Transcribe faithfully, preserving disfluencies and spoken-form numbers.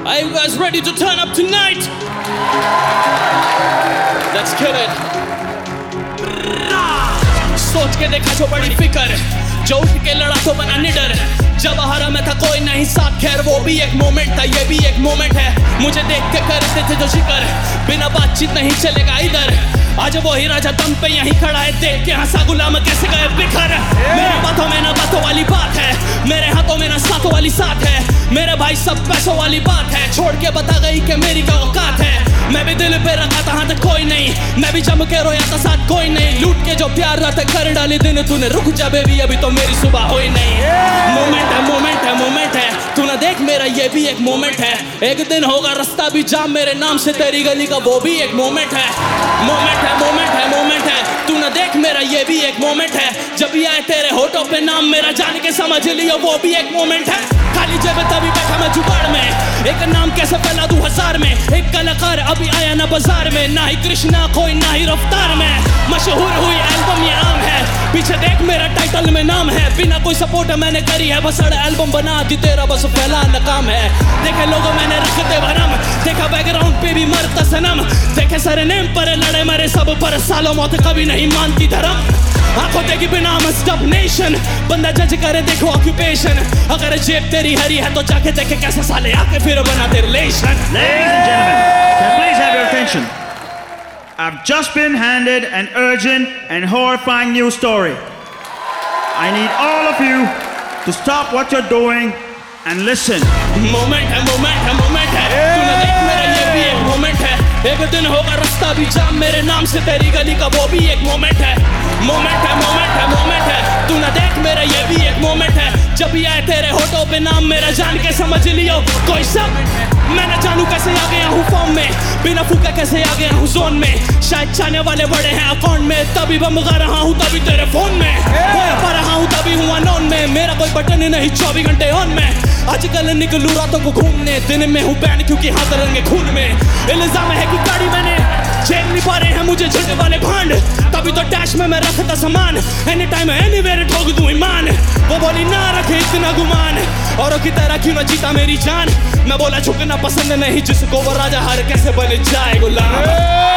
Are you guys ready to turn up tonight? Let's kill it. सोच के देखा जो बड़ी फिकर, जो उठ के लड़ा तो बना निडर। जब हारा मैं था कोई नहीं साथ, खैर वो भी एक मोमेंट था, ये भी एक मोमेंट है। मुझे देख के करते थे जो जिक्र, बिना बातचीत नहीं चलेगा इधर। आज वो ही राजा दम पे यहीं खड़ा है, देख के हंसा गुलाम कैसे गए बिखर। मेरे बातों में ना बातों वाली बात है, मेरे हाथों में ना साथों वाली साथ है। मेरे भाई सब पैसों वाली बात है, छोड़ के बता गई कि मेरी क्या औकात है। मैं भी दिल पे रखा था हाथ कोई नहीं, मैं भी जम के रोया था साथ कोई नहीं। लूट के जो प्यार रात कर डाली दिन तूने, रुक जा बेबी अभी तो मेरी सुबह हुई नहीं। मोमेंट है मोमेंट है मोमेंट है, तू ना देख मेरा ये भी एक मोमेंट है। एक दिन होगा रास्ता भी जाम मेरे नाम से तेरी गली का, वो भी एक मोमेंट है। मोमेंट है मोमेंट है मोमेंट है, तू ना देख मेरा ये भी एक मोमेंट है। जब भी आए तेरे होठों पे नाम मेरा, जान के समझ लियो वो भी एक मोमेंट है। खाली जेब तभी बैठा मैं जुगाड़ में, एक नाम कैसे फैला दूं हजार में। एक कलाकार अभी आया ना बाजार में, ना ही कृष्णा कोई ना ही रफ्तार में। मशहूर हुई एल्बम ये आम है, पीछे देख मेरा टाइटल में नाम है। बिना कोई सपोर्ट मैंने करी है, बस एल्बम बना दी तेरा बस फैला नाकाम है। देखे लोगों मैंने रख दे भरम, देखा बैकग्राउंड पे भी मरता सनम। देखे सारे नेम पर लड़े मरे सब पर, सालों मौत कभी नहीं मानती धर्म। आंखों देखी बिना स्टॉप नेशन, बंदा जज करे देखो ऑक्यूपेशन। अगर जेब तेरी हरी है तो जाके देखे कैसे साले आके फिर बना दे relation. Ladies and gentlemen, can I please have your attention? I've just been handed an urgent and horrifying news story. I need all of you to stop what you're doing and listen. Moment है moment है moment है, तू ना देख मेरा ये भी एक मोमेंट है। एक दिन होगा रास्ता भी जाम मेरे नाम से तेरी गली का, वो भी एक मोमेंट है। मोमेंट है मोमेंट है मोमेंट है, तू ना देख मेरा ये भी एक मोमेंट है। जब भी आए तेरे होठों पे नाम मेरा, जान के समझ लियो कोई सब। मैं न जानू कैसे आ गया हूँ फॉर्म में, बिना फूका कैसे आ गया हूँ जोन में। शायद चाहने वाले बड़े हैं अकाउंट में, तभी बम गा रहा हूँ तभी तेरे फोन में। होया पा रहा हूँ तभी हूँ अनोन में, मेरा कोई बटन नहीं चौबीस घंटे ऑन में। आजकल निकलूं रातों को घूमने, दिन में हूँ बैन क्योंकि हाथ रंगे खून में। इल्जाम है कि गाड़ी मैंने झेल नहीं पा रहे हैं मुझे झंडे वाले भांड, तभी तो डैश में मैं रखता सामान। एनी टाइम एनीवेयर ठोक दूं ईमान, वो बोली ना रखे इतना गुमान। औरों की तरह क्यों ना जीता मेरी जान, मैं बोला झुकना पसंद नहीं जिसको वो राजा हर कैसे बन जाए गुलाम।